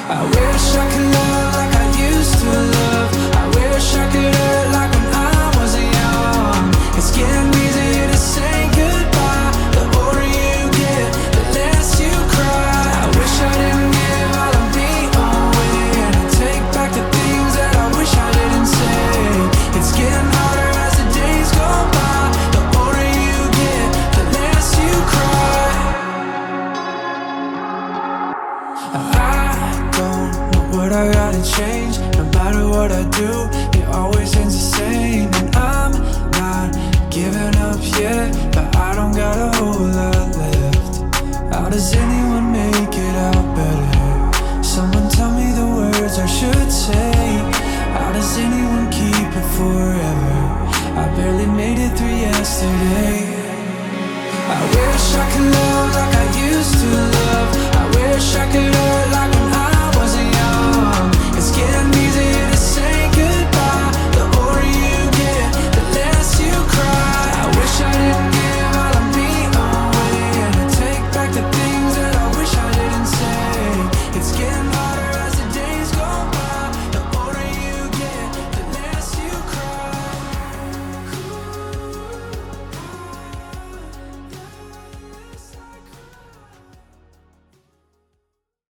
I wish I could love like I used to love. I wish I could hurt like when I wasn't young. It's getting easier to say goodbye. The older you get, the less you cry. I wish I didn't give all of me away, and I take back the things that I wish I didn't say. It's getting harder as the days go by. The older you get, the less you cry. I don't know what I gotta change. No matter what I do, it always ends the same. And I'm not giving up yet, but I don't got a whole lot left. How does anyone make it out better? Someone tell me the words I should say. How does anyone keep it forever? I barely made it through yesterday.